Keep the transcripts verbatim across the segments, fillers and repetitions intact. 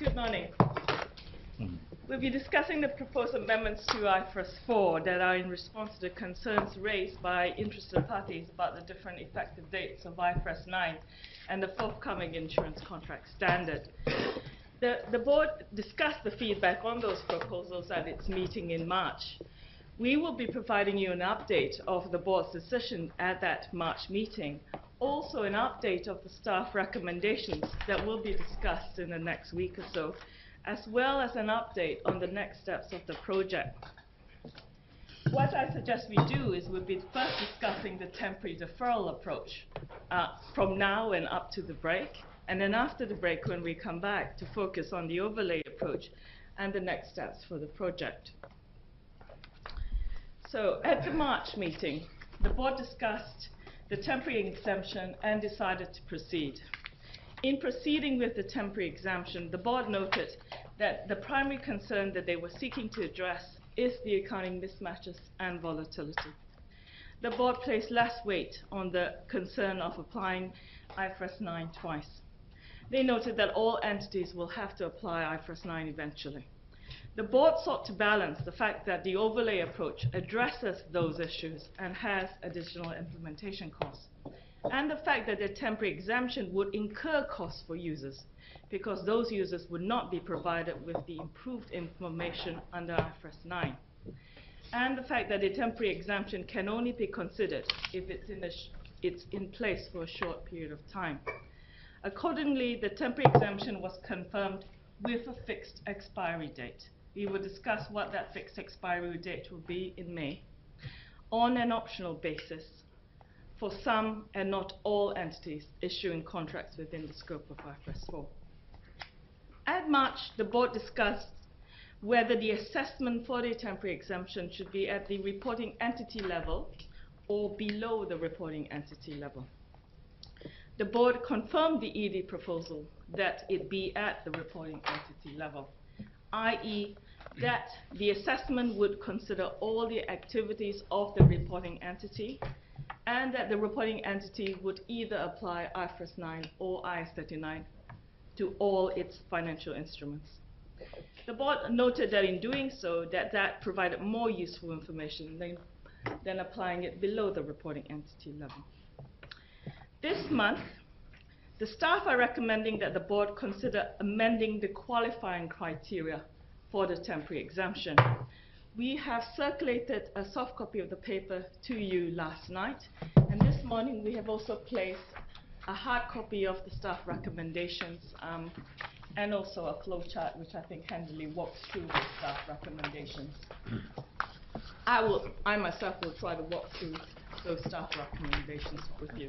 Good morning. We'll be discussing the proposed amendments to I F R S four that are in response to the concerns raised by interested parties about the different effective dates of I F R S nine and the forthcoming insurance contract standard. The, the board discussed the feedback on those proposals at its meeting in March. We will be providing you an update of the board's decision at that March meeting, also an update of the staff recommendations that will be discussed in the next week or so, as well as an update on the next steps of the project. What I suggest we do is we'll be first discussing the temporary deferral approach uh, from now and up to the break, and then after the break when we come back to focus on the overlay approach and the next steps for the project. So at the March meeting, the board discussed the temporary exemption and decided to proceed. In proceeding with the temporary exemption, the board noted that the primary concern that they were seeking to address is the accounting mismatches and volatility. The board placed less weight on the concern of applying I F R S nine twice. They noted that all entities will have to apply I F R S nine eventually. The board sought to balance the fact that the overlay approach addresses those issues and has additional implementation costs, and the fact that the temporary exemption would incur costs for users because those users would not be provided with the improved information under I F R S nine, and the fact that the temporary exemption can only be considered if it's in, a sh it's in place for a short period of time. Accordingly, the temporary exemption was confirmed with a fixed expiry date. We will discuss what that fixed expiry date will be in May on an optional basis for some and not all entities issuing contracts within the scope of I F R S four. At March, the board discussed whether the assessment for the temporary exemption should be at the reporting entity level or below the reporting entity level. The board confirmed the E D proposal that it be at the reporting entity level, that is that the assessment would consider all the activities of the reporting entity, and that the reporting entity would either apply I F R S nine or I A S thirty-nine to all its financial instruments. The board noted that in doing so, that that provided more useful information than, than applying it below the reporting entity level. This month, the staff are recommending that the board consider amending the qualifying criteria for the temporary exemption. We have circulated a soft copy of the paper to you last night, and this morning we have also placed a hard copy of the staff recommendations um, and also a flowchart which I think handily walks through the staff recommendations. I, will, I myself will try to walk through those staff recommendations with you.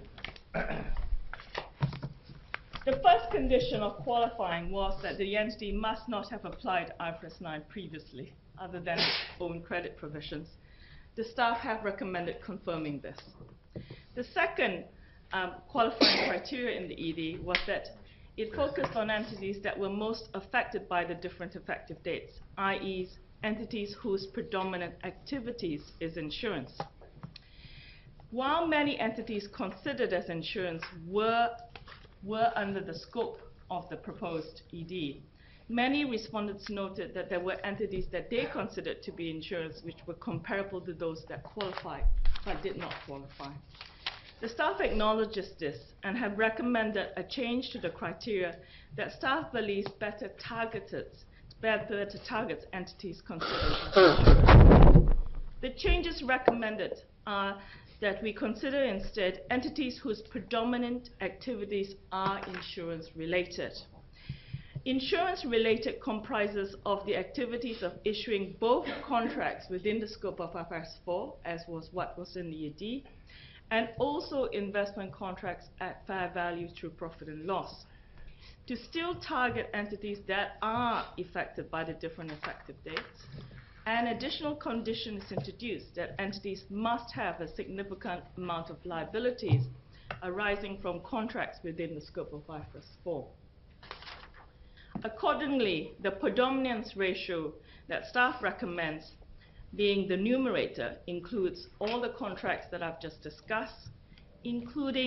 The first condition of qualifying was that the entity must not have applied I F R S nine previously, other than its own credit provisions. The staff have recommended confirming this. The second um, qualifying criteria in the E D was that it focused on entities that were most affected by the different effective dates, that is entities whose predominant activities is insurance. While many entities considered as insurance were were under the scope of the proposed E D, many respondents noted that there were entities that they considered to be insurance which were comparable to those that qualified but did not qualify. The staff acknowledges this and have recommended a change to the criteria that staff believes better targeted, better targets entities considered as insurance. The changes recommended are that we consider instead entities whose predominant activities are insurance-related. Insurance-related comprises of the activities of issuing both contracts within the scope of I F R S four, as was what was in the E D, and also investment contracts at fair value through profit and loss. To still target entities that are affected by the different effective dates, an additional condition is introduced that entities must have a significant amount of liabilities arising from contracts within the scope of I F R S four. Accordingly, the predominance ratio that staff recommends, being the numerator, includes all the contracts that I've just discussed, including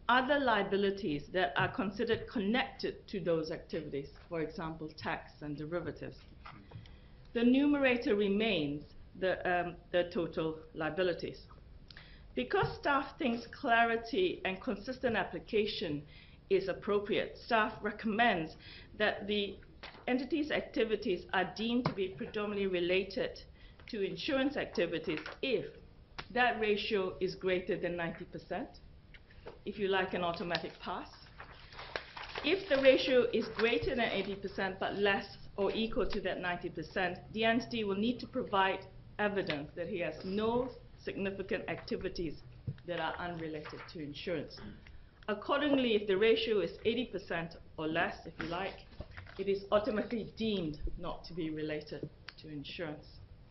other liabilities that are considered connected to those activities, for example, tax and derivatives. The numerator remains the, um, the total liabilities. Because staff thinks clarity and consistent application is appropriate, staff recommends that the entity's activities are deemed to be predominantly related to insurance activities if that ratio is greater than ninety percent, if you like an automatic pass. If the ratio is greater than eighty percent but less or equal to that ninety percent, the entity will need to provide evidence that he has no significant activities that are unrelated to insurance. Accordingly, if the ratio is eighty percent or less, if you like, it is automatically deemed not to be related to insurance.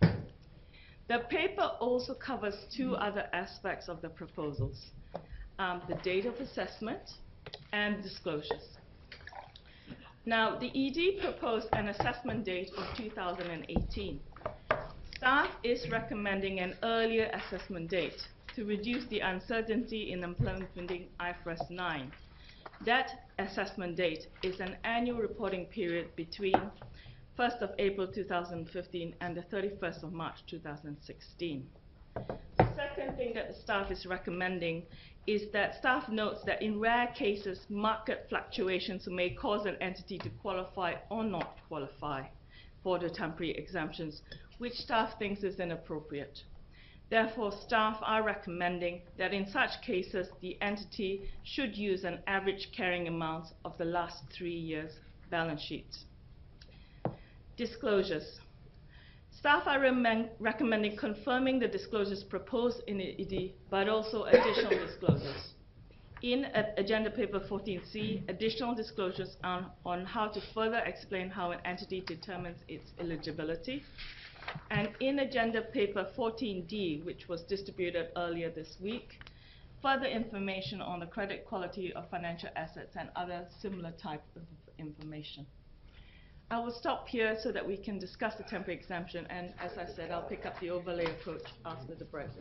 The paper also covers two other aspects of the proposals, um, the date of assessment and disclosures. Now, the E D proposed an assessment date of two thousand eighteen. Staff is recommending an earlier assessment date to reduce the uncertainty in implementing I F R S nine. That assessment date is an annual reporting period between first of April two thousand fifteen and the thirty-first of March two thousand sixteen. The second thing that the staff is recommending is that staff notes that in rare cases, market fluctuations may cause an entity to qualify or not qualify for the temporary exemptions, which staff thinks is inappropriate. Therefore, staff are recommending that in such cases, the entity should use an average carrying amount of the last three years' balance sheets. Disclosures. Staff are recommending confirming the disclosures proposed in the E D, but also additional disclosures. In uh, Agenda Paper fourteen C, additional disclosures on, on how to further explain how an entity determines its eligibility. And in Agenda Paper fourteen D, which was distributed earlier this week, further information on the credit quality of financial assets and other similar type of information. I will stop here so that we can discuss the temporary exemption, and as I said, I'll pick up the overlay approach after the break.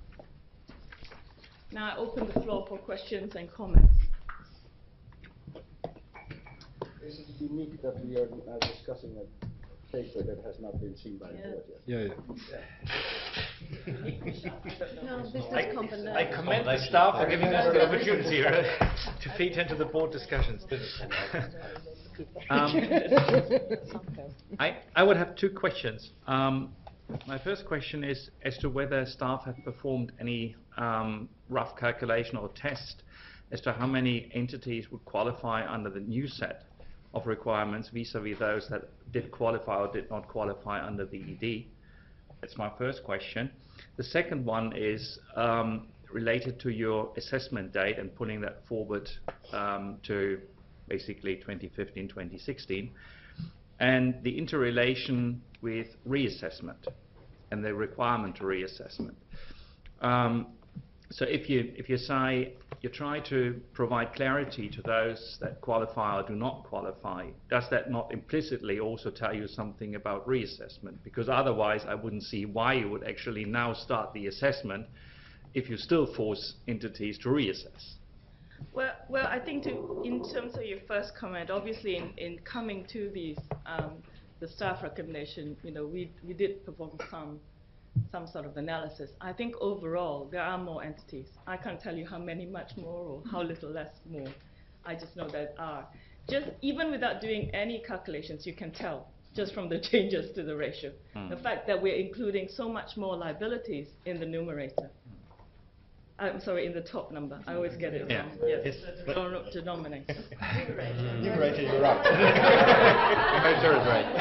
Now I open the floor for questions and comments. Is it unique that we are uh, discussing a paper that has not been seen by the board yet? Yeah, yeah. No, business I, combination. I commend the staff for giving us the opportunity uh, to feed into the board discussions. um, I, I would have two questions. Um, my first question is as to whether staff have performed any um, rough calculation or test as to how many entities would qualify under the new set of requirements vis-a-vis those that did qualify or did not qualify under the E D. That's my first question. The second one is um, related to your assessment date and pulling that forward um, to basically twenty fifteen, twenty sixteen, and the interrelation with reassessment and the requirement to reassessment. Um, so if you, if you say you try to provide clarity to those that qualify or do not qualify, does that not implicitly also tell you something about reassessment? Because otherwise I wouldn't see why you would actually now start the assessment if you still force entities to reassess. Well, well, I think to, in terms of your first comment, obviously in, in coming to these, um, the staff recommendation, you know, we, we did perform some, some sort of analysis. I think overall there are more entities. I can't tell you how many much more or how little less more. I just know there are. Just even without doing any calculations, you can tell just from the changes to the ratio. Mm. The fact that we're including so much more liabilities in the numerator. I'm sorry, in the top number. I always get it yeah. wrong. Yes, the denominator. Numerator, you're right. Numerator is right.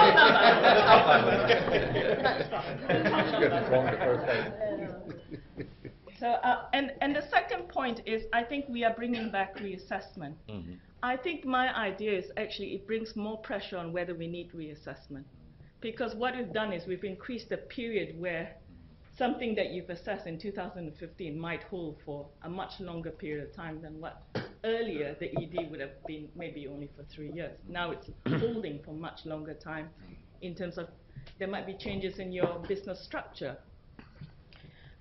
It's good. It's wrong the first time. So, uh, and, and the second point is, I think we are bringing back reassessment. Mm-hmm. I think my idea is actually it brings more pressure on whether we need reassessment. Because what we've done is we've increased the period where something that you've assessed in two thousand fifteen might hold for a much longer period of time than what earlier the E D would have been maybe only for three years. Now it's holding for much longer time in terms of there might be changes in your business structure.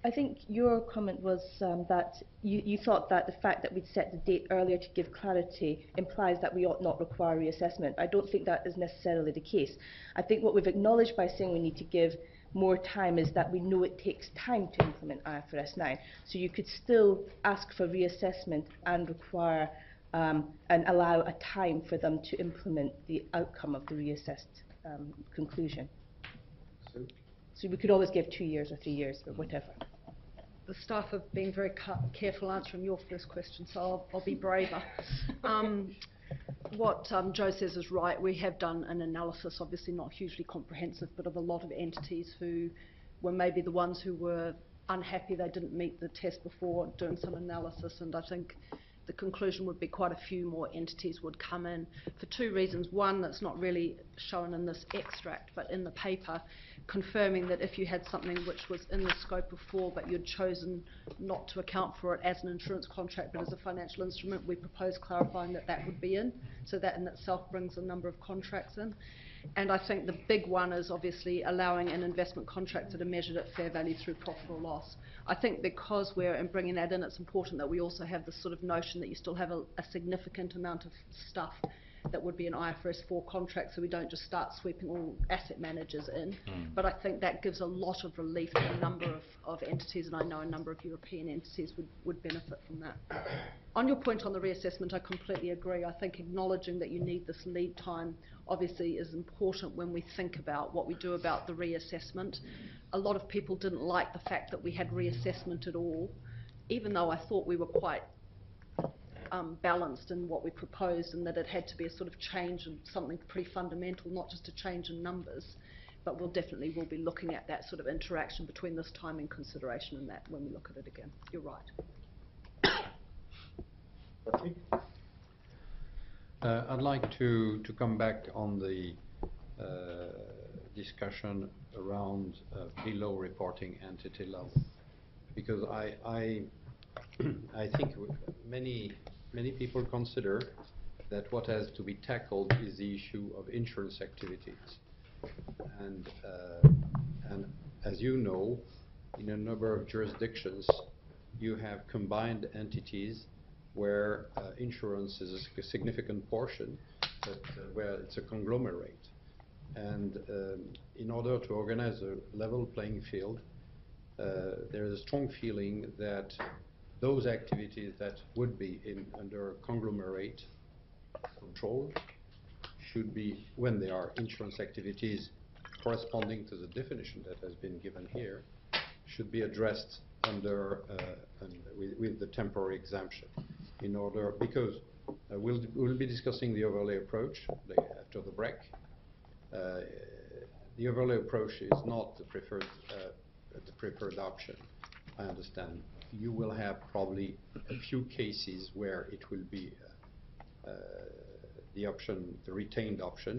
I think your comment was um, that you, you thought that the fact that we'd set the date earlier to give clarity implies that we ought not require reassessment. I don't think that is necessarily the case. I think what we've acknowledged by saying we need to give more time is that we know it takes time to implement I F R S nine. So you could still ask for reassessment and require um, and allow a time for them to implement the outcome of the reassessed um, conclusion. So, So we could always give two years or three years or whatever. The staff have been very ca careful answering your first question, so I'll, I'll be braver. Um, what um, Joe says is right. We have done an analysis, obviously not hugely comprehensive, but of a lot of entities who were maybe the ones who were unhappy they didn't meet the test before, doing some analysis, and I think the conclusion would be quite a few more entities would come in for two reasons. One, that's not really shown in this extract, but in the paper, confirming that if you had something which was in the scope of four, but you'd chosen not to account for it as an insurance contract, but as a financial instrument, we propose clarifying that that would be in. So that in itself brings a number of contracts in. And I think the big one is obviously allowing an investment contract that are measured at fair value through profit or loss. I think because we're in bringing that in, it's important that we also have this sort of notion that you still have a, a significant amount of stuff that would be an I F R S four contract, so we don't just start sweeping all asset managers in. Mm. But I think that gives a lot of relief to a number of, of entities, and I know a number of European entities would, would benefit from that. On your point on the reassessment, I completely agree. I think acknowledging that you need this lead time obviously is important when we think about what we do about the reassessment. A lot of people didn't like the fact that we had reassessment at all, even though I thought we were quite Um, balanced in what we proposed, and that it had to be a sort of change in something pretty fundamental, not just a change in numbers. But we'll definitely will be looking at that sort of interaction between this timing consideration and that when we look at it again. You're right. Uh, I'd like to, to come back on the uh, discussion around uh, below reporting entity level, because I, I, I think many Many people consider that what has to be tackled is the issue of insurance activities. And, uh, and as you know, in a number of jurisdictions, you have combined entities where uh, insurance is a significant portion, but uh, where it's a conglomerate. And um, in order to organize a level playing field, uh, there is a strong feeling that those activities that would be in under conglomerate control should be, when they are insurance activities corresponding to the definition that has been given here, should be addressed under uh, and with, with the temporary exemption. In order, because uh, we'll we'll be discussing the overlay approach after the break. Uh, the overlay approach is not the preferred uh, the preferred option, I understand. You will have probably a few cases where it will be uh, uh, the option, the retained option,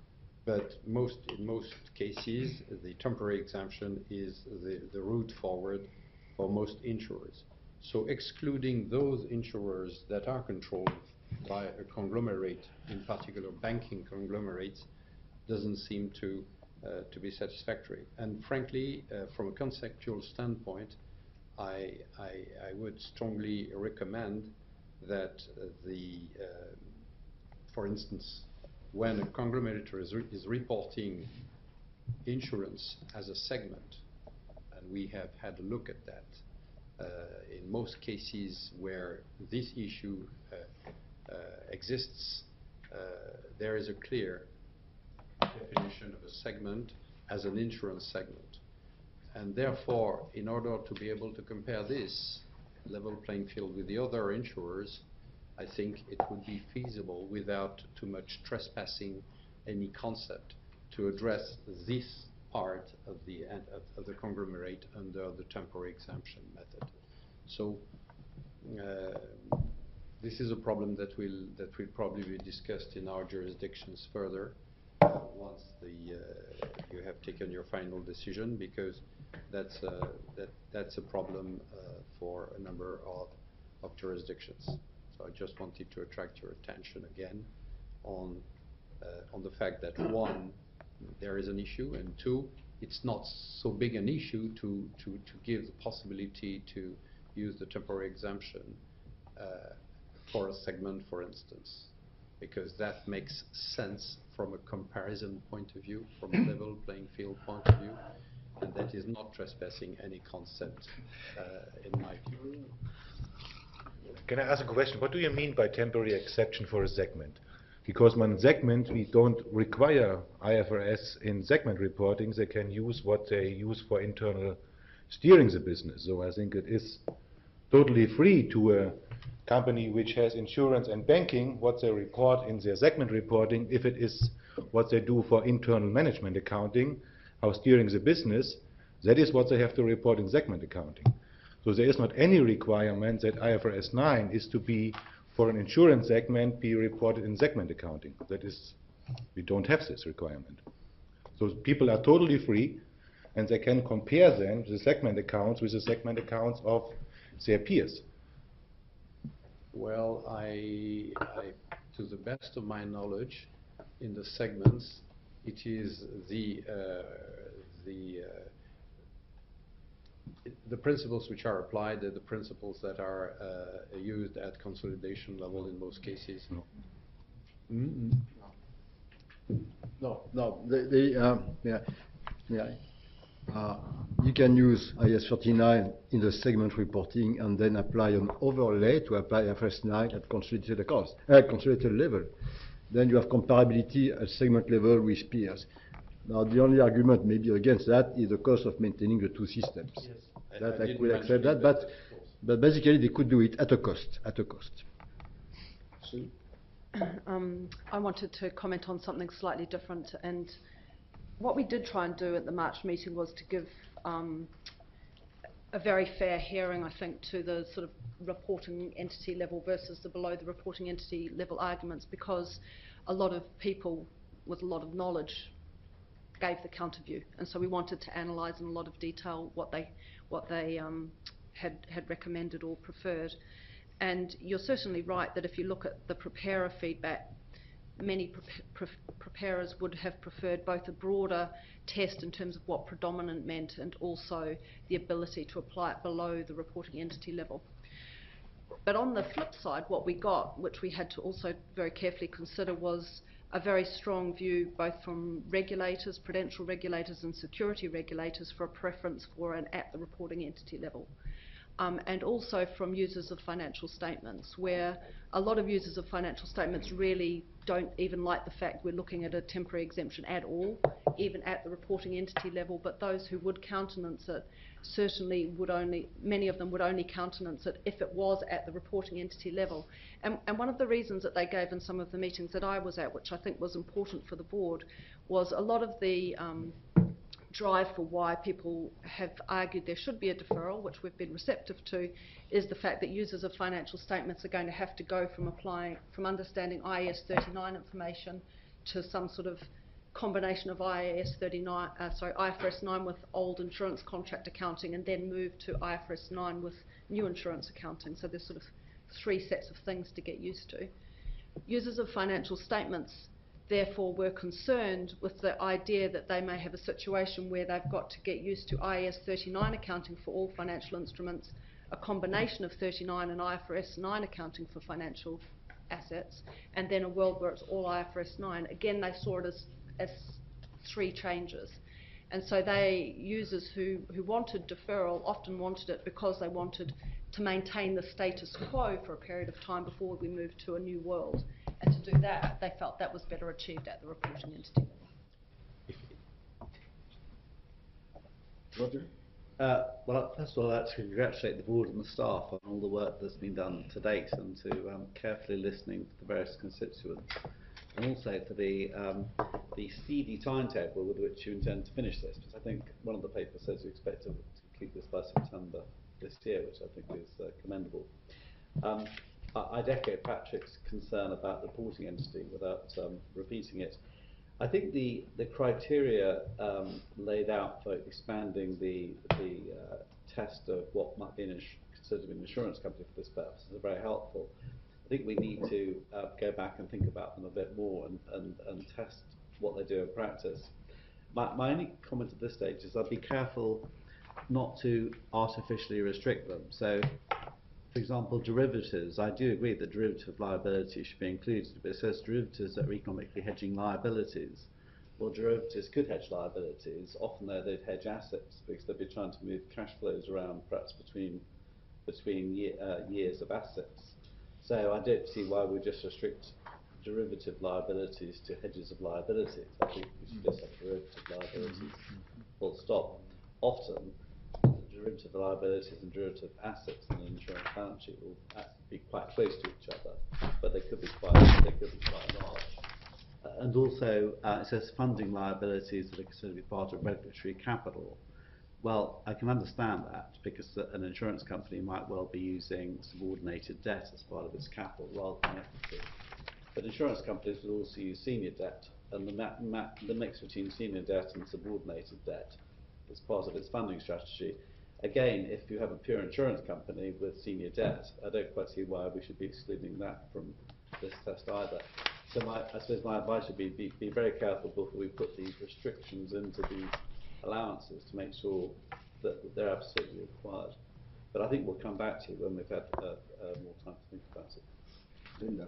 but most in most cases, the temporary exemption is the, the route forward for most insurers. So excluding those insurers that are controlled by a conglomerate, in particular banking conglomerates, doesn't seem to, uh, to be satisfactory. And frankly, uh, from a conceptual standpoint, I, I, I would strongly recommend that uh, the, uh, for instance, when a conglomerate is, re is reporting insurance as a segment, and we have had a look at that, uh, in most cases where this issue uh, uh, exists, uh, there is a clear definition of a segment as an insurance segment. And therefore, in order to be able to compare this level playing field with the other insurers, I think it would be feasible without too much trespassing any concept to address this part of the, of, of the conglomerate under the temporary exemption method. So uh, this is a problem that will, that will probably be discussed in our jurisdictions further uh, once the, uh, you have taken your final decision, because that's a, that, that's a problem uh, for a number of, of jurisdictions. So I just wanted to attract your attention again on, uh, on the fact that one, there is an issue, and two, it's not so big an issue to, to, to give the possibility to use the temporary exemption uh, for a segment, for instance, because that makes sense from a comparison point of view, from a level playing field point of view, and that is not trespassing any concept uh, in my view. Can I ask a question? What do you mean by temporary exception for a segment? Because on segment, we don't require I F R S in segment reporting. They can use what they use for internal steering the business. So I think it is totally free to a company which has insurance and banking, what they report in their segment reporting, if it is what they do for internal management accounting, how steering the business, that is what they have to report in segment accounting. So there is not any requirement that I F R S nine is to be, for an insurance segment, be reported in segment accounting. That is, we don't have this requirement. So people are totally free, and they can compare then the segment accounts with the segment accounts of their peers. Well, I, I, to the best of my knowledge, in the segments, it is the uh, the uh, the principles which are applied are the principles that are uh, used at consolidation level in most cases. No. Mm-hmm. No, no. The, the, um, yeah, yeah. Uh, you can use I A S thirty-nine in the segment reporting and then apply an overlay to apply I F R S nine at consolidated accounts, uh, consolidated level. Then you have comparability at segment level with peers. Now, the only argument maybe against that is the cost of maintaining the two systems. Yes. That I, I, I could accept that, but but basically they could do it at a cost. At a cost. Sue? Um, I wanted to comment on something slightly different, and what we did try and do at the March meeting was to give um, a very fair hearing, I think, to the sort of reporting entity level versus the below the reporting entity level arguments, because a lot of people with a lot of knowledge gave the counter view, and so we wanted to analyse in a lot of detail what they what they um, had had recommended or preferred. And you're certainly right that if you look at the preparer feedback, many pre pre preparers would have preferred both a broader test in terms of what predominant meant and also the ability to apply it below the reporting entity level. But on the flip side, what we got, which we had to also very carefully consider, was a very strong view both from regulators, prudential regulators and security regulators, for a preference for an at the reporting entity level. Um, and also from users of financial statements, where a lot of users of financial statements really don't even like the fact we're looking at a temporary exemption at all, even at the reporting entity level, but those who would countenance it certainly would only, many of them would only countenance it if it was at the reporting entity level. And, and one of the reasons that they gave in some of the meetings that I was at, which I think was important for the board, was a lot of the um, drive for why people have argued there should be a deferral, which we've been receptive to, is the fact that users of financial statements are going to have to go from applying, from understanding I A S thirty-nine information to some sort of combination of I A S thirty-nine, uh, sorry, I F R S nine with old insurance contract accounting, and then move to I F R S nine with new insurance accounting. So there's sort of three sets of things to get used to. Users of financial statements therefore were concerned with the idea that they may have a situation where they've got to get used to I A S thirty-nine accounting for all financial instruments, a combination of thirty-nine and I F R S nine accounting for financial assets, and then a world where it's all I F R S nine. Again, they saw it as, as three changes. And so they, users who, who wanted deferral often wanted it because they wanted to maintain the status quo for a period of time before we moved to a new world. And to do that, they felt that was better achieved at the reporting entity level. Roger? Uh, well, first of all, I'd like to congratulate the board and the staff on all the work that's been done to date, and to um, carefully listening to the various constituents, and also for the um, the speedy timetable with which you intend to finish this. Because I think one of the papers says you expect to, to keep this by September this year, which I think is uh, commendable. Um, I'd echo Patrick's concern about the reporting entity without um, repeating it. I think the, the criteria um, laid out for expanding the, the uh, test of what might be an considered an insurance company for this purpose are very helpful. I think we need to uh, go back and think about them a bit more and, and, and test what they do in practice. my, my only comment at this stage is I'd be careful not to artificially restrict them. So, for example, derivatives, I do agree that derivative liability should be included, but it says derivatives that are economically hedging liabilities. Well, derivatives could hedge liabilities. Often though they'd hedge assets because they'd be trying to move cash flows around perhaps between between ye uh, years of assets. So I don't see why we just restrict derivative liabilities to hedges of liabilities. I think we should just have derivative liabilities, full stop. Often, derivative liabilities and derivative assets in an insurance balance sheet will be quite close to each other, but they could be quite, they could be quite large. Uh, and also, uh, it says funding liabilities that are considered to be part of regulatory capital. Well, I can understand that because an insurance company might well be using subordinated debt as part of its capital rather than equity. But insurance companies will also use senior debt, and the, ma ma the mix between senior debt and subordinated debt is part of its funding strategy. Again, if you have a pure insurance company with senior debt, I don't quite see why we should be excluding that from this test either. So my, I suppose my advice would be, be be very careful before we put these restrictions into these allowances to make sure that, that they're absolutely required. But I think we'll come back to you when we've had uh, uh, more time to think about it. Linda.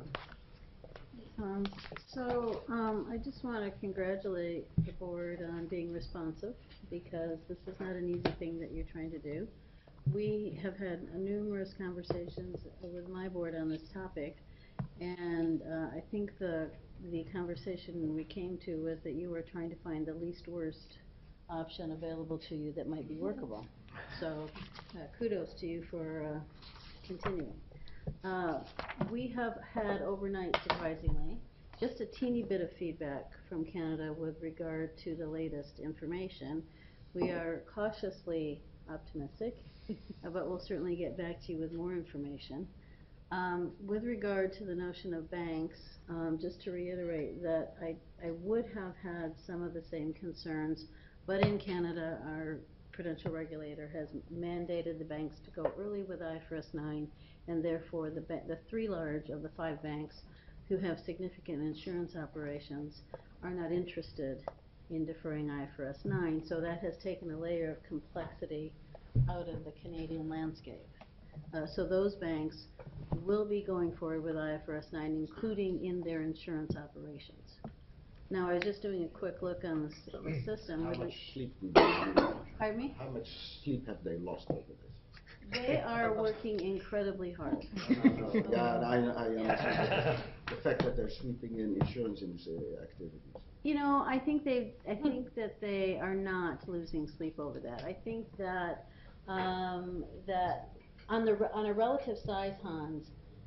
Um, so um, I just want to congratulate the board on being responsive, because this is not an easy thing that you're trying to do. We have had uh, numerous conversations with my board on this topic, and uh, I think the the conversation we came to was that you were trying to find the least worst option available to you that might be workable. So uh, kudos to you for uh, continuing. Uh, we have had overnight, surprisingly, just a teeny bit of feedback from Canada with regard to the latest information. We are cautiously optimistic, but we'll certainly get back to you with more information. Um, with regard to the notion of banks, um, just to reiterate that I, I would have had some of the same concerns, but in Canada our prudential regulator has mandated the banks to go early with I F R S nine, and therefore the, the three large of the five banks who have significant insurance operations are not interested in deferring I F R S nine, so that has taken a layer of complexity out of the Canadian landscape. Uh, so those banks will be going forward with I F R S nine, including in their insurance operations. Now, I was just doing a quick look on the, the system. How Would much we- sleep do they Pardon me? How much sleep have they lost over this? They are working incredibly hard. Yeah, I, I understand. The fact that they're sweeping in insurance industry activities. You know, I think they, I think that they are not losing sleep over that. I think that um, that on the on a relative size, Hans,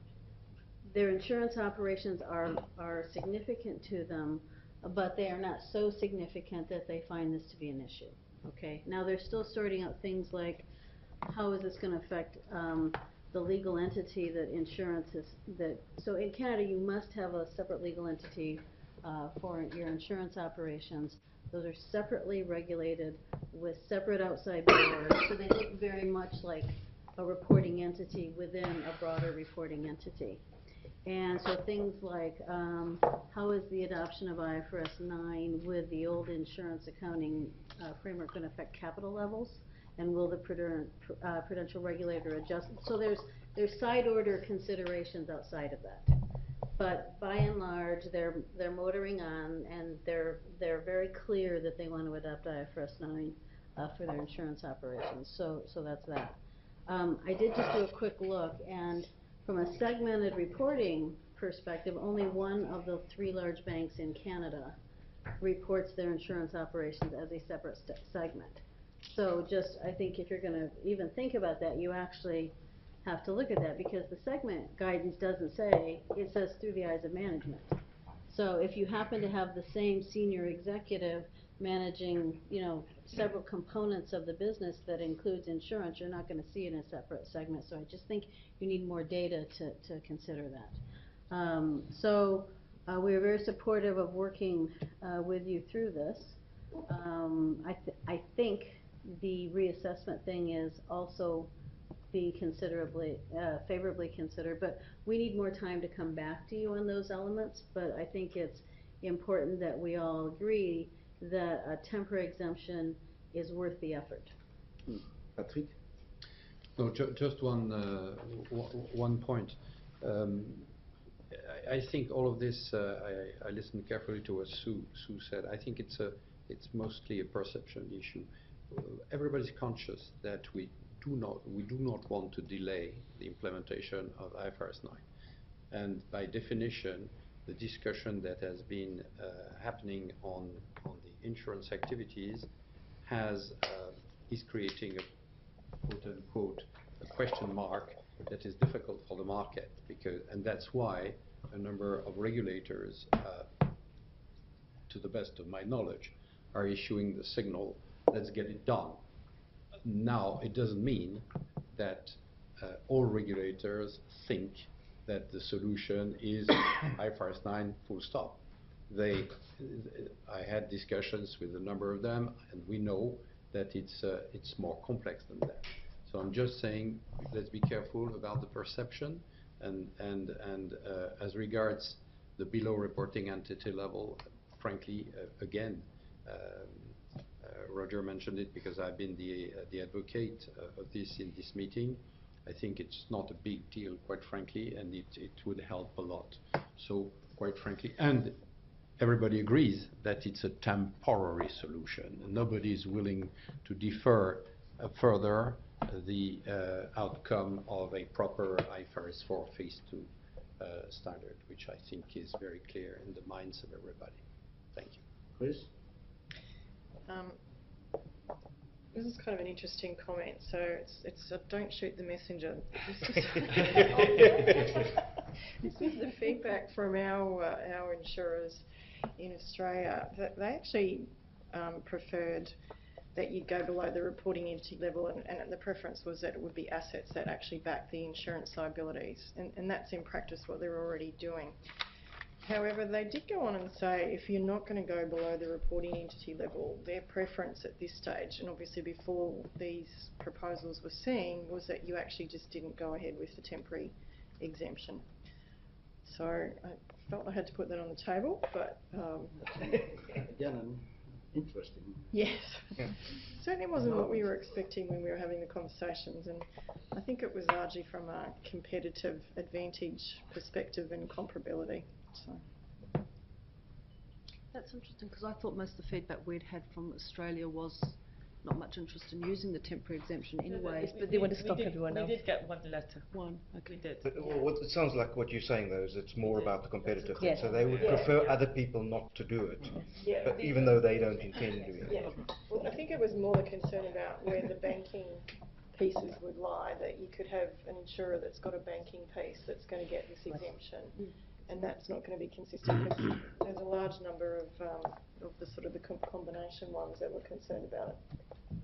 their insurance operations are are significant to them, but they are not so significant that they find this to be an issue. Okay. Now they're still sorting out things like how is this going to affect um, the legal entity that insurance is that. So in Canada, you must have a separate legal entity uh, for your insurance operations. Those are separately regulated with separate outside boards, so they look very much like a reporting entity within a broader reporting entity. And so things like um, how is the adoption of I F R S nine with the old insurance accounting uh, framework going to affect capital levels, and will the prudent, uh, prudential regulator adjust? So there's there's side order considerations outside of that. But by and large, they're they're motoring on, and they're they're very clear that they want to adopt I F R S nine uh, for their insurance operations. So so that's that. Um, I did just do a quick look, and from a segmented reporting perspective, only one of the three large banks in Canada reports their insurance operations as a separate st segment. So just, I think if you're going to even think about that, you actually have to look at that, because the segment guidance doesn't say, it says through the eyes of management. So if you happen to have the same senior executive managing, you know, several components of the business that includes insurance, you're not going to see it in a separate segment. So I just think you need more data to, to consider that. Um, so uh, we are very supportive of working uh, with you through this. Um, I, th I think the reassessment thing is also being considerably, uh, favorably considered, but we need more time to come back to you on those elements. But I think it's important that we all agree that a temporary exemption is worth the effort. Hmm. Patrick? No, ju just one, uh, one point. Um, I, I think all of this, uh, I, I listened carefully to what Sue, Sue said. I think it's, a, it's mostly a perception issue. Uh, everybody's conscious that we do not, we do not want to delay the implementation of I F R S nine. And by definition, the discussion that has been uh, happening on, on the insurance activities has, uh, is creating a quote unquote a question mark that is difficult for the market, because and that's why a number of regulators, uh, to the best of my knowledge, are issuing the signal, let's get it done. Now, it doesn't mean that uh, all regulators think that the solution is I F R S nine full stop. They, I had discussions with a number of them, and we know that it's, uh, it's more complex than that. So I'm just saying, let's be careful about the perception, and, and, and uh, as regards the below reporting entity level, frankly, uh, again, um, uh, Roger mentioned it because I've been the, uh, the advocate uh, of this in this meeting. I think it's not a big deal, quite frankly, and it, it would help a lot. So, quite frankly, and everybody agrees that it's a temporary solution. Nobody is willing to defer uh, further uh, the uh, outcome of a proper I F R S four phase two uh, standard, which I think is very clear in the minds of everybody. Thank you. Chris? Um, this is kind of an interesting comment. So it's, it's a don't shoot the messenger. This is, this is the feedback from our uh, our insurers in Australia. That they actually um, preferred that you'd go below the reporting entity level, and, and the preference was that it would be assets that actually back the insurance liabilities, and, and that's in practice what they're already doing. However, they did go on and say if you're not going to go below the reporting entity level, their preference at this stage, and obviously before these proposals were seen, was that you actually just didn't go ahead with the temporary exemption. So I felt I had to put that on the table, but um, Again, interesting. yes, certainly wasn't what we were expecting when we were having the conversations, and I think it was largely from a competitive advantage perspective and comparability. So. That's interesting, because I thought most of the feedback we'd had from Australia was not much interest in using the temporary exemption anyways, but they want to stop did, everyone we else. We did get one letter. One, okay. We did. But well, what it sounds like what you're saying, though, is it's more about the competitive thing. Yes. So they would Yeah. prefer other people not to do it, Yeah, but the- even though they don't intend doing it. Yeah, well, I think it was more the concern about where the banking pieces would lie, that you could have an insurer that's got a banking piece that's going to get this exemption, and that's not going to be consistent, because there's a large number of, um, of the sort of the com combination ones that were concerned about it.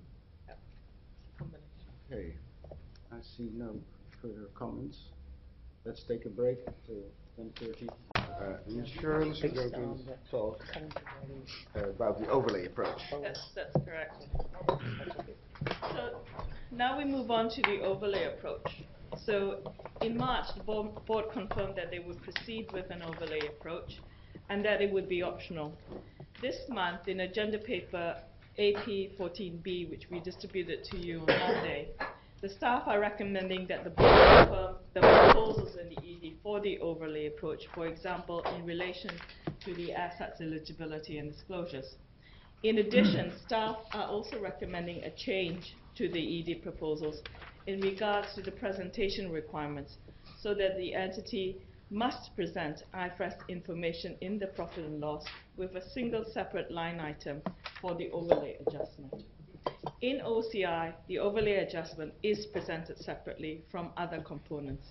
Okay, I see no further comments. Let's take a break to ten thirty. Uh, insurance, we're going to talk uh, about the overlay approach. That's, that's correct. So now we move on to the overlay approach. So in March, the board, board confirmed that they would proceed with an overlay approach and that it would be optional. This month, in agenda paper A P fourteen B, which we distributed to you on Monday, the staff are recommending that the board confirm the proposals in the E D for the overlay approach, for example, in relation to the assets eligibility and disclosures. In addition, staff are also recommending a change to the E D proposals in regards to the presentation requirements, so that the entity must present I F R S information in the profit and loss with a single separate line item for the overlay adjustment. In O C I, the overlay adjustment is presented separately from other components.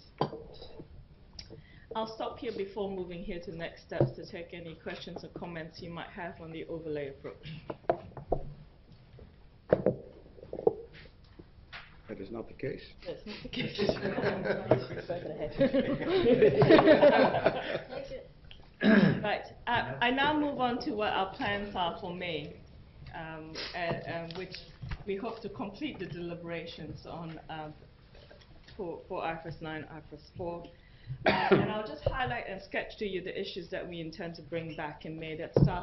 I'll stop here before moving here to next steps to take any questions or comments you might have on the overlay approach. That is not the case. That's not the case. Right, uh, I now move on to what our plans are for May, um, and, uh, which we hope to complete the deliberations on uh, for, for I F R S nine, I F R S four. Uh, and I'll just highlight and sketch to you the issues that we intend to bring back in May that staff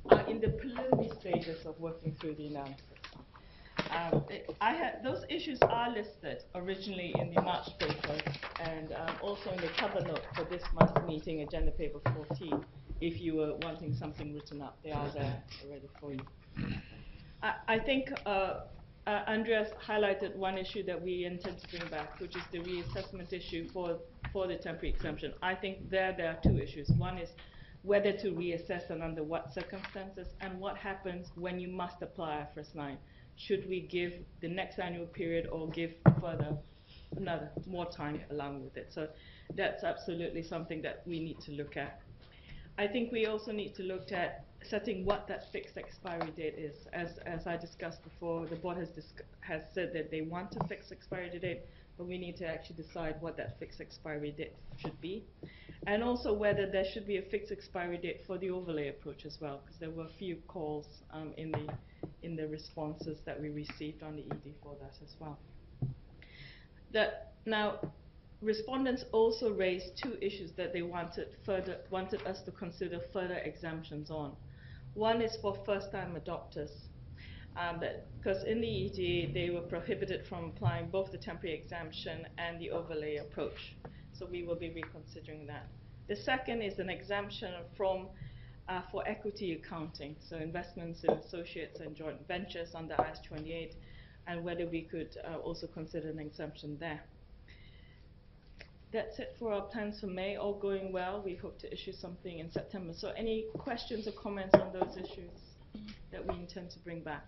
are in the preliminary stages of working through the analysis. Um, it, I had, those issues are listed originally in the March paper and um, also in the cover note for this month's meeting, agenda paper fourteen. If you were wanting something written up, they are there already for you. I, I think uh, uh, Andreas highlighted one issue that we intend to bring back, which is the reassessment issue for, for the temporary exemption. I think there, there are two issues. One is whether to reassess and under what circumstances, and what happens when you must apply I F R S nine. Should we give the next annual period or give further, another, more time along with it? So that's absolutely something that we need to look at. I think we also need to look at setting what that fixed expiry date is. As, as I discussed before, the board has, has said that they want a fixed expiry date, but we need to actually decide what that fixed expiry date should be. And also whether there should be a fixed expiry date for the overlay approach as well, because there were a few calls um, in, the, in the responses that we received on the E D for that as well. That, now, respondents also raised two issues that they wanted further wanted us to consider further exemptions on. One is for first-time adopters, um, because in the E D A they were prohibited from applying both the temporary exemption and the overlay approach. So we will be reconsidering that. The second is an exemption from uh, for equity accounting, so investments in associates and joint ventures under I S twenty-eight, and whether we could uh, also consider an exemption there. That's it for our plans for May. All going well. We hope to issue something in September. So any questions or comments on those issues that we intend to bring back?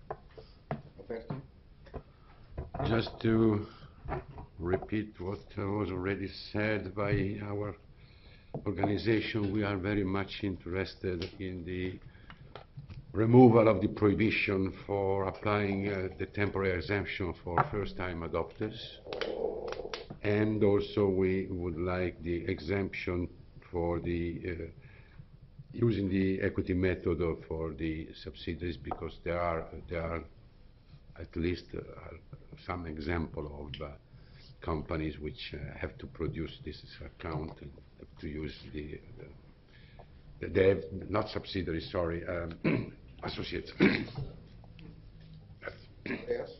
Just to repeat what was already said by our organization, we are very much interested in the removal of the prohibition for applying uh, the temporary exemption for first-time adopters. And also we would like the exemption for the uh, using the equity method of, for the subsidiaries, because there are there are at least uh, some example of uh, companies which uh, have to produce this account and have to use the, the they have not subsidiaries, sorry, um, associates. Yes.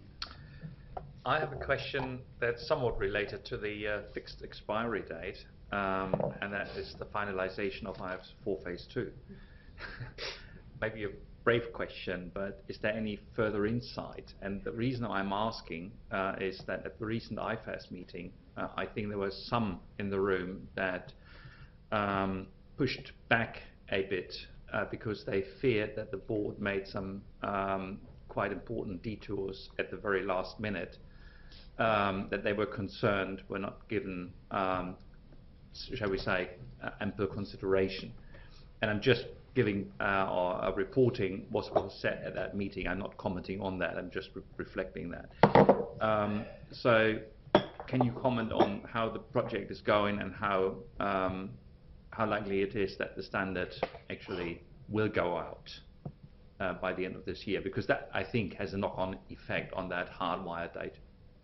I have a question that's somewhat related to the uh, fixed expiry date, um, and that is the finalization of I F R S four phase two. Maybe a brave question, but is there any further insight? And the reason I'm asking uh, is that at the recent I F A S meeting, uh, I think there was some in the room that um, pushed back a bit uh, because they feared that the board made some um, quite important detours at the very last minute. Um, that they were concerned were not given, um, shall we say, uh, ample consideration. And I'm just giving uh, or uh, reporting what was said at that meeting. I'm not commenting on that. I'm just re reflecting that. Um, so, can you comment on how the project is going and how um, how likely it is that the standard actually will go out uh, by the end of this year? Because that, I think, has a knock-on effect on that hardwire date.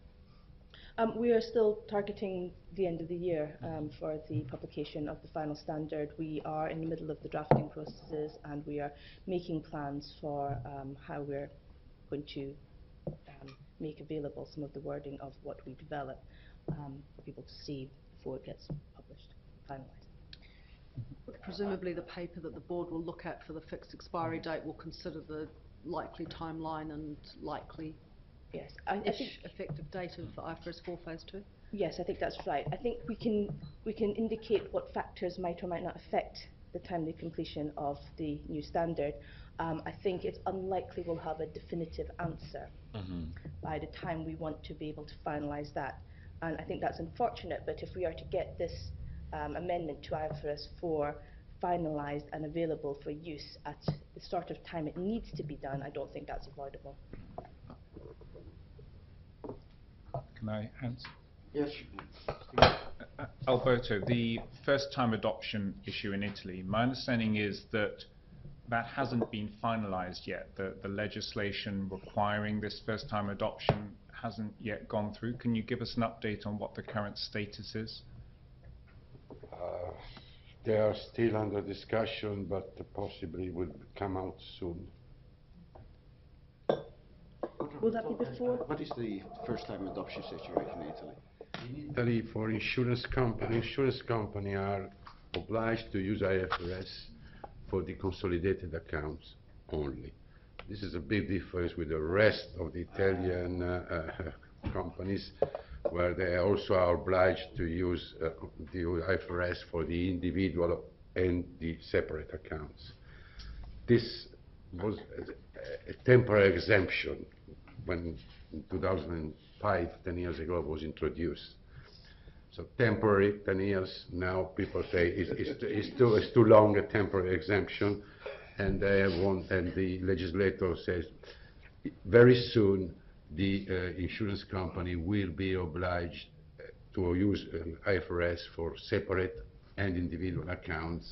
Um, we are still targeting the end of the year um, for the publication of the final standard. We are in the middle of the drafting processes, and we are making plans for um, how we're going to um, make available some of the wording of what we develop um, for people to see before it gets published, finalised. Presumably the paper that the board will look at for the fixed expiry date will consider the likely timeline and likely Yes, I, I think effective date of I F R S four phase two. Yes, I think that's right. I think we can we can indicate what factors might or might not affect the timely completion of the new standard. Um, I think it's unlikely we'll have a definitive answer mm-hmm. by the time we want to be able to finalise that. And I think that's unfortunate, but if we are to get this um, amendment to I F R S four finalised and available for use at the sort of time it needs to be done, I don't think that's avoidable. Can I answer? Yes. Uh, Alberto, the first-time adoption issue in Italy, my understanding is that that hasn't been finalised yet. The, the legislation requiring this first-time adoption hasn't yet gone through. Can you give us an update on what the current status is? Uh, They are still under discussion, but possibly will come out soon. Will that be before? What is the first-time adoption situation in Italy? In Italy, for insurance company, insurance company are obliged to use I F R S for the consolidated accounts only. This is a big difference with the rest of the Italian uh, uh, companies, where they also are obliged to use uh, the I F R S for the individual and the separate accounts. This was a, a temporary exemption when in two thousand five, ten years ago, it was introduced. So temporary, ten years, now people say it's, it's, it's, too, it's too long a temporary exemption, and they want, and the legislator says very soon the uh, insurance company will be obliged to use um, I F R S for separate and individual accounts,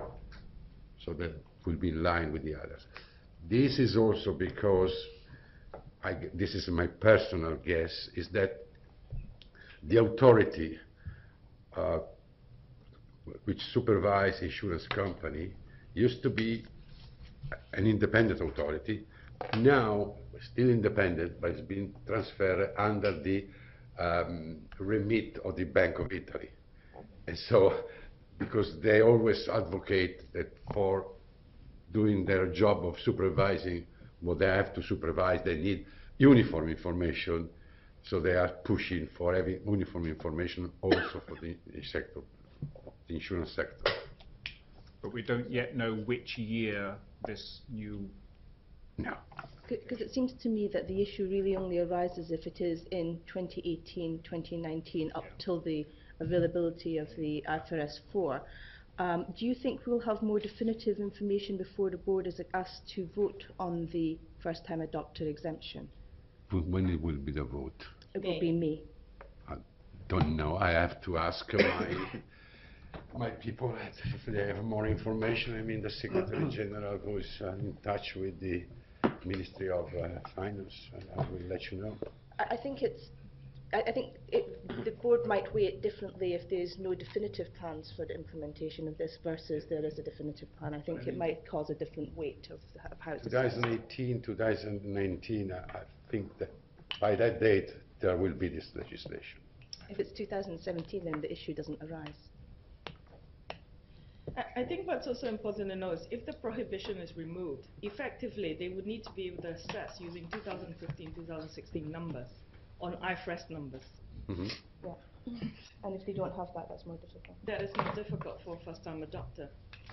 so that will be in line with the others. This is also because, I, this is my personal guess, is that the authority uh, which supervise insurance company used to be an independent authority. Now, still independent, but it's been transferred under the um, remit of the Bank of Italy. And so, because they always advocate that for doing their job of supervising what they have to supervise, they need uniform information, so they are pushing for having uniform information also for the, the sector, the insurance sector. But we don't yet know which year this new... No. Because it seems to me that the issue really only arises if it is in twenty eighteen, twenty nineteen, up till the availability of the I F R S four. Um, do you think we'll have more definitive information before the board is asked to vote on the first-time adopter exemption? When it will be the vote? It will be May. I don't know. I have to ask my my people if they have more information. I mean, the Secretary General who is uh, in touch with the Ministry of uh, Finance, and I will let you know. I, I think it's. I, I think it, the board might weigh it differently if there's no definitive plans for the implementation of this versus there is a definitive plan. I think it might cause a different weight of, of how it's assessed. twenty eighteen, twenty nineteen, I, I think that by that date there will be this legislation. If it's two thousand seventeen, then the issue doesn't arise. I, I think what's also important to know is if the prohibition is removed, effectively they would need to be able to assess using two thousand fifteen, two thousand sixteen numbers on I F R S numbers. Mm-hmm. Yeah. And if they don't have that, that's more difficult. That is more difficult for a first-time adopter.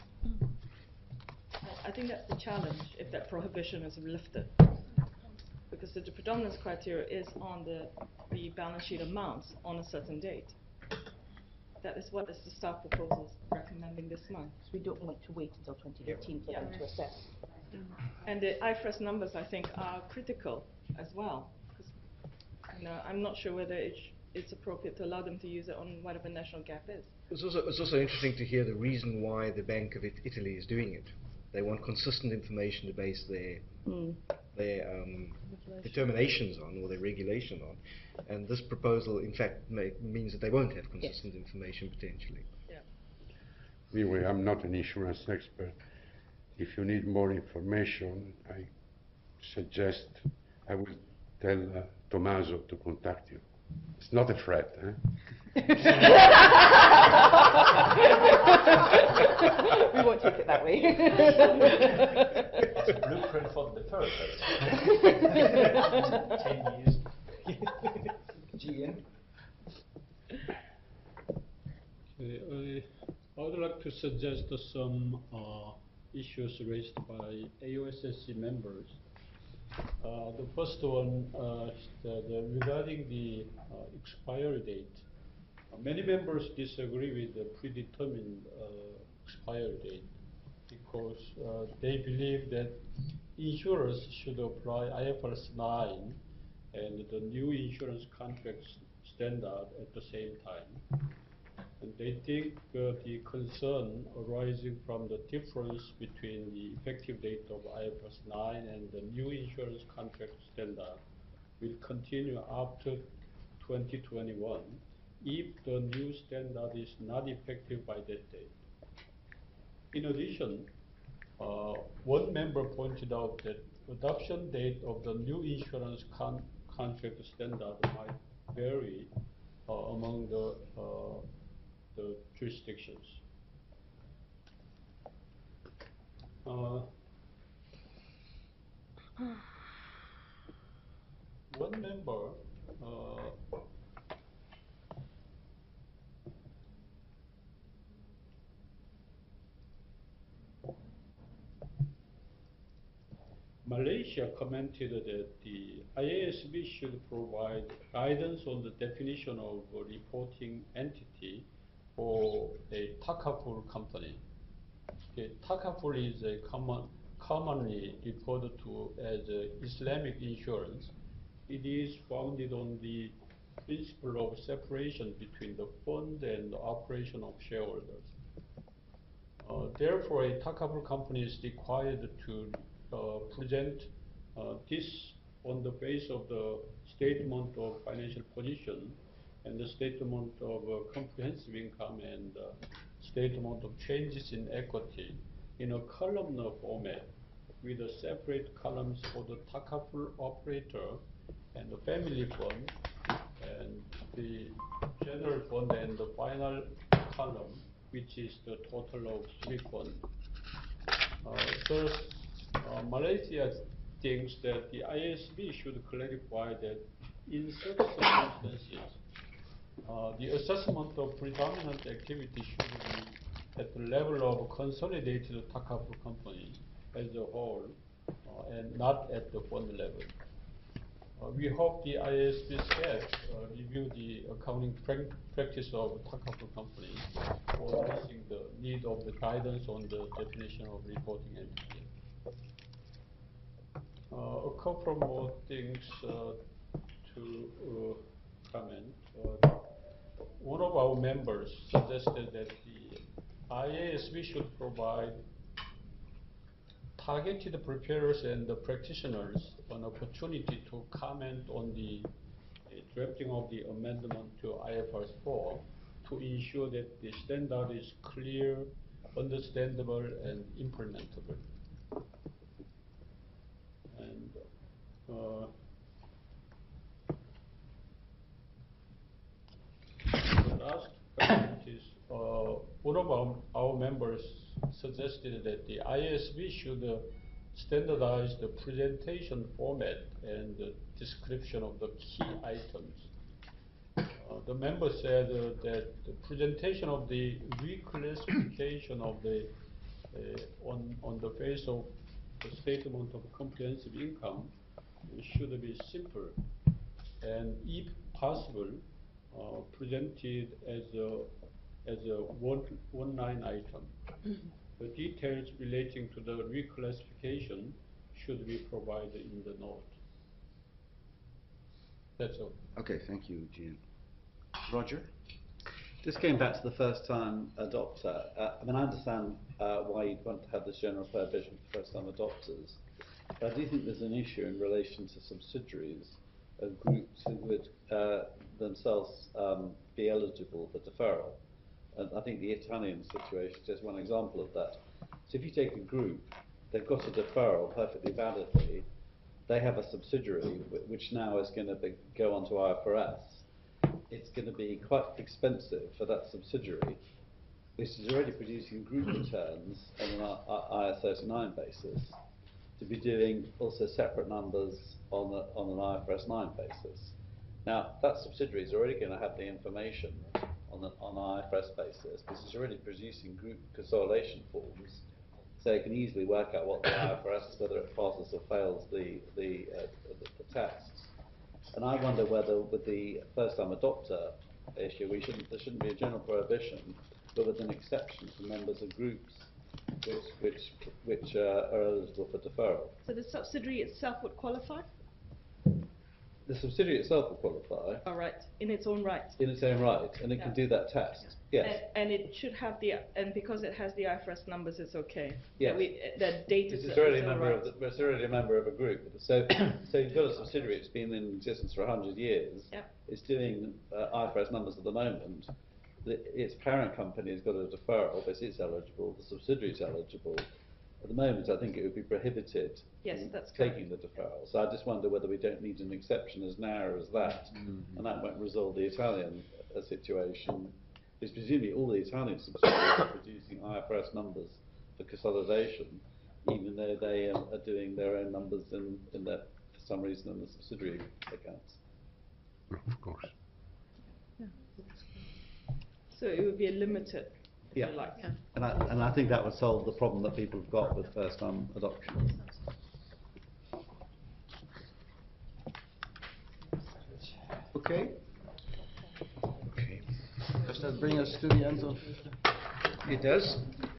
I think that's the challenge if that prohibition is lifted. Because the, the predominance criteria is on the, the balance sheet amounts on a certain date. That is what is the staff proposals recommending this month. So we don't want to wait until twenty eighteen for them to assess. And the I F R S numbers, I think, are critical as well. Because you know, I'm not sure whether it sh it's appropriate to allow them to use it on whatever national gap is. It's also, it's also interesting to hear the reason why the Bank of it Italy is doing it. They want consistent information to base their mm. their um, determinations on, or their regulation on. And this proposal, in fact, may, means that they won't have consistent yes. information potentially. Yeah. Anyway, I'm not an insurance expert. If you need more information, I suggest I will tell uh, Tommaso to contact you. It's not a threat, eh? We won't take it that way. It's a blueprint for the deferred Ten years. Gian? Okay, I, I would like to suggest some uh, issues raised by A O S S C members. Uh, the first one uh, is the, the regarding the uh, expiry date. Uh, many members disagree with the predetermined uh, expiry date because uh, they believe that insurers should apply I F R S nine and the new insurance contract standard at the same time. And they think uh, the concern arising from the difference between the effective date of I F R S nine and the new insurance contract standard will continue after twenty twenty-one if the new standard is not effective by that date. in addition, uh, one member pointed out that adoption date of the new insurance con contract standard might vary uh, among the, uh, the jurisdictions. Uh, one member uh, Malaysia commented that the I A S B should provide guidance on the definition of a reporting entity for a takaful company. Okay, takaful is a common, commonly referred to as uh, Islamic insurance. It is founded on the principle of separation between the fund and the operation of shareholders. Uh, therefore, a takaful company is required to uh, present uh, this on the base of the statement of financial position and the statement of uh, comprehensive income and uh, statement of changes in equity in a columnar format with a separate columns for the takaful operator and the family fund and the general fund and the final column, which is the total of three funds. Uh, thus, uh, Malaysia thinks that the I A S B should clarify that in such circumstances, uh, the assessment of predominant activity should be at the level of consolidated takaful company as a whole uh, and not at the fund level. Uh, we hope the I A S B staff uh, review the accounting pra practice of takaful companies for addressing the need of the guidance on the definition of reporting entity. Uh, a couple more things uh, to uh, comment. Uh, one of our members suggested that the I A S B should provide targeted preparers and the practitioners an opportunity to comment on the uh, drafting of the amendment to I F R S four to ensure that the standard is clear, understandable, and implementable. And uh, the last comment is uh, one of our, our members suggested that the I A S B should uh, standardize the presentation format and the description of the key items. Uh, the member said uh, that the presentation of the reclassification of the uh, on on the face of the statement of comprehensive income should be simple and, if possible, uh, presented as a as a one one line item. The details relating to the reclassification should be provided in the note. That's all. Okay, thank you, Jean. Roger? Just going back to the first time adopter, uh, I mean, I understand uh, why you'd want to have this general prohibition for first time adopters, but I do think there's an issue in relation to subsidiaries of groups who would uh, themselves um, be eligible for deferral. And I think the Italian situation is just one example of that. So if you take a group, they've got a deferral perfectly validly, they have a subsidiary which now is going to be, go onto I F R S. It's going to be quite expensive for that subsidiary, which is already producing group returns on an I S thirty-nine basis, to be doing also separate numbers on, the, on an I F R S nine basis. Now, that subsidiary is already going to have the information on an on I F R S basis, because it's already producing group consolidation forms, so you can easily work out what the I F R S is, whether it passes or fails the, the, uh, the, the tests. And I wonder whether with the first-time adopter issue, we shouldn't, there shouldn't be a general prohibition, but with an exception for members of groups which, which, which uh, are eligible for deferral. So the subsidiary itself would qualify? The subsidiary itself will qualify. All right, in its own right. In its own right, and it Yeah. can do that test. Yes. And, and it should have the, and because it has the I F R S numbers, it's okay. Yes. That we, that data It's is already a its own member right. of the, it's already a member of a group. So, so you've got a subsidiary that's been in existence for a hundred years. Yep. It's doing uh, I F R S numbers at the moment. the, its parent company has got a deferral, but it's eligible, the subsidiary is eligible. At the moment, I think it would be prohibited Yes, from that's taking the deferral. So I just wonder whether we don't need an exception as narrow as that, Mm-hmm. and that won't resolve the Italian uh, situation. Because presumably all the Italian subsidiaries are producing I F R S numbers for consolidation, even though they um, are doing their own numbers in, in their, for some reason, in the subsidiary accounts. Of course. So it would be a limited, if Yeah. you like. And I, and I think that would solve the problem that people have got with first-time adoption. Okay. Okay. Does that bring us to the end of? It does.